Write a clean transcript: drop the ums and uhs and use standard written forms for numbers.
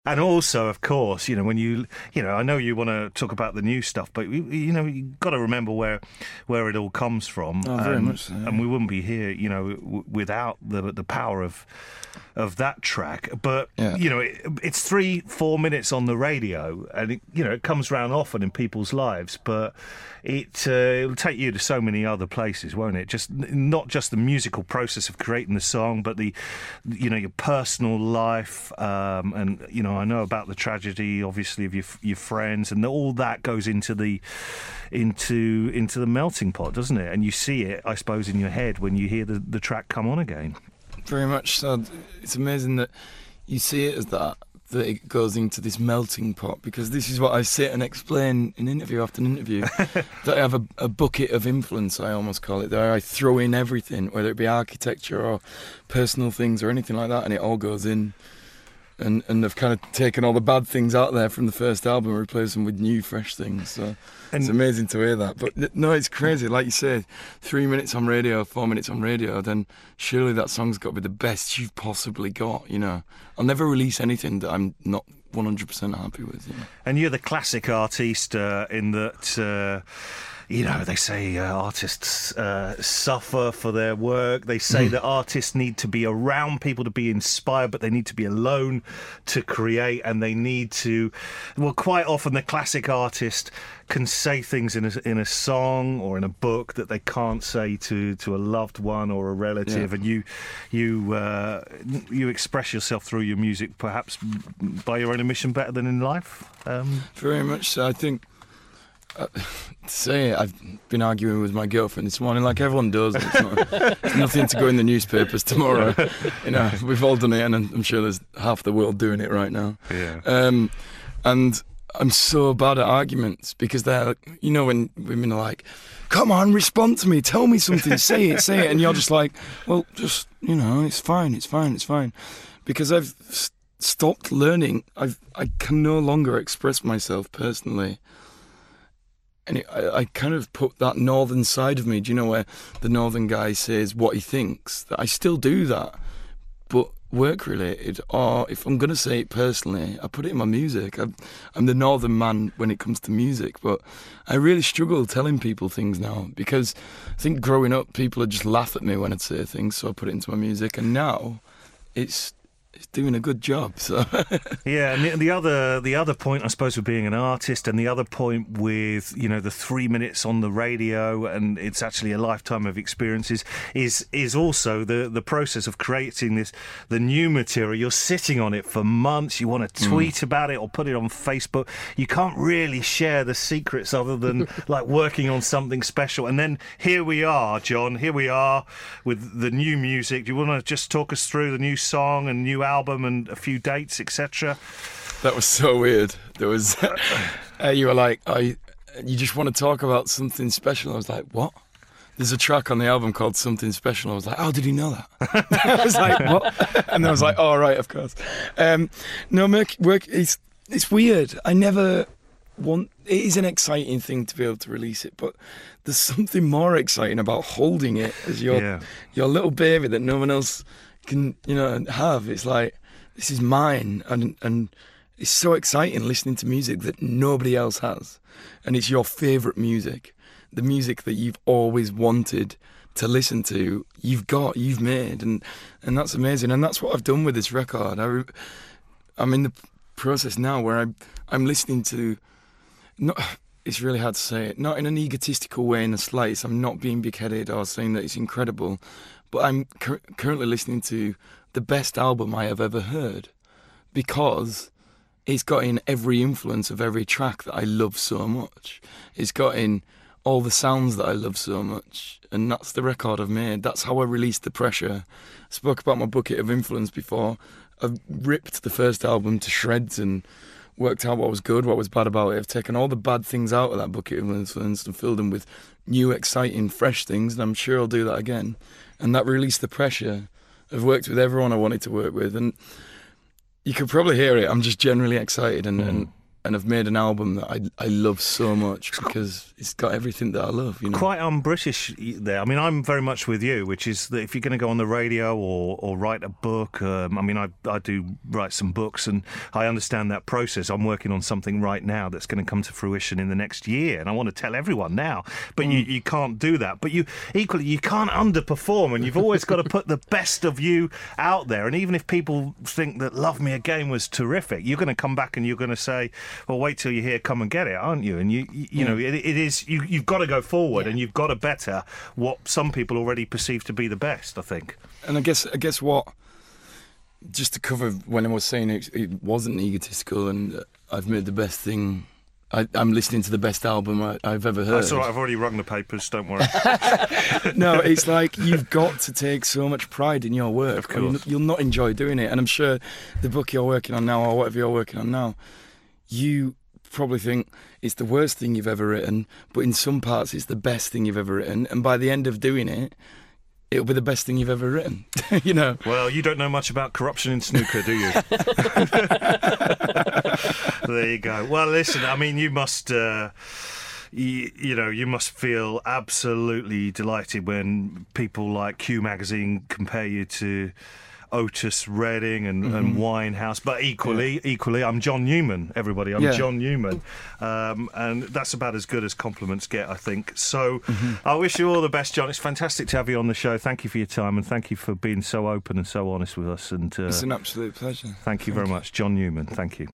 And also, of course, when I know you want to talk about the new stuff, but you got to remember where it all comes from, Oh, very much so, yeah. and we wouldn't be here, without the power of that track. But Yeah. it's 3-4 minutes on the radio, and it comes round often in people's lives, but it'll take you to so many other places, won't it? Just not just the musical process of creating the song, but the your personal life, and I know about the tragedy, obviously, of your friends, and all that goes into the melting pot, doesn't it? And you see it, I suppose, in your head when you hear the track come on again. Very much so. It's amazing that you see it as that it goes into this melting pot, because this is what I sit and explain in interview after interview, that I have a bucket of influence, I almost call it, that I throw in everything, whether it be architecture or personal things or anything like that, and it all goes in. And they've kind of taken all the bad things out there from the first album and replaced them with new, fresh things. So it's amazing to hear that. But no, it's crazy. Like you say, 3 minutes on radio, 4 minutes on radio, then surely that song's got to be the best you've possibly got, I'll never release anything that I'm not 100% happy with. And you're the classic artiste in that... they say artists suffer for their work. They say that artists need to be around people to be inspired, but they need to be alone to create, and they need to... Well, quite often the classic artist can say things in a song or in a book that they can't say to a loved one or a relative, and you express yourself through your music, perhaps by your own admission, better than in life. Very much so. I think... I've been arguing with my girlfriend this morning, like everyone does. It's nothing to go in the newspapers tomorrow. We've all done it, and I'm sure there's half the world doing it right now. Yeah. And I'm so bad at arguments, because they're, when women are like, "Come on, respond to me, tell me something, say it," and you're just like, "Well, just it's fine," because I've stopped learning. I can no longer express myself personally. And I kind of put that northern side of me, where the northern guy says what he thinks, that I still do that, but work-related, or if I'm going to say it personally, I put it in my music. I'm the northern man when it comes to music, but I really struggle telling people things now, because I think growing up, people would just laugh at me when I'd say things, so I put it into my music, and now it's doing a good job. So yeah, and the other point, I suppose, with being an artist, and the other point with the 3 minutes on the radio, and it's actually a lifetime of experiences, is also the process of creating the new material. You're sitting on it for months. You want to tweet about it or put it on Facebook. You can't really share the secrets other than like working on something special. And then here we are, John. Here we are with the new music. Do you want to just talk us through the new song and new album and a few dates, etc.? That was so weird. There was you were like, you just want to talk about something special. I was like, what? There's a track on the album called Something Special. I was like, oh, did he know that? I was like, what? And I was like, oh, right, of course. No, work, it's weird. I never want... It is an exciting thing to be able to release it, but there's something more exciting about holding it as your little baby that no one else can have. It's like, this is mine, and it's so exciting listening to music that nobody else has, and it's your favourite music, the music that you've always wanted to listen to, you've made, and that's amazing. And that's what I've done with this record. I'm in the process now where I'm listening to, not, it's really hard to say it, not in an egotistical way in the slightest. I'm not being big-headed or saying that it's incredible, but I'm currently listening to the best album I have ever heard, because it's got in every influence of every track that I love so much. It's got in all the sounds that I love so much, and that's the record I've made. That's how I released the pressure. I spoke about my bucket of influence before. I've ripped the first album to shreds and worked out what was good, what was bad about it. I've taken all the bad things out of that bucket of influence and filled them with new, exciting, fresh things, and I'm sure I'll do that again. And that released the pressure. I've worked with everyone I wanted to work with, and you could probably hear it. I'm just generally excited, and and I've made an album that I love so much because it's got everything that I love, you know. Quite un-British there. I mean, I'm very much with you, which is that if you're going to go on the radio or write a book, I mean, I do write some books, and I understand that process. I'm working on something right now that's going to come to fruition in the next year, and I want to tell everyone now. But you can't do that. But you can't underperform, and you've always got to put the best of you out there. And even if people think that Love Me Again was terrific, you're going to come back and you're going to say, well, wait till you hear Come and Get It, aren't you? And you know, it is you've got to go forward, and you've got to better what some people already perceive to be the best, I think. And I guess what, just to cover when I was saying it wasn't egotistical, and I've made the best thing. I'm listening to the best album I've ever heard. That's all right, I've already rung the papers, don't worry. No, it's like you've got to take so much pride in your work. Of course. You'll not enjoy doing it. And I'm sure the book you're working on now, or whatever you're working on now, you probably think it's the worst thing you've ever written, but in some parts it's the best thing you've ever written. And by the end of doing it, it'll be the best thing you've ever written, you know. Well, you don't know much about corruption in snooker, do you? There you go. Well, listen, I mean, you must... you must feel absolutely delighted when people like Q Magazine compare you to Otis Redding and Winehouse. But equally, I'm John Newman, everybody. I'm John Newman. And that's about as good as compliments get, I think. So I wish you all the best, John. It's fantastic to have you on the show. Thank you for your time, and thank you for being so open and so honest with us. And it's an absolute pleasure. Thank you very much. John Newman, thank you.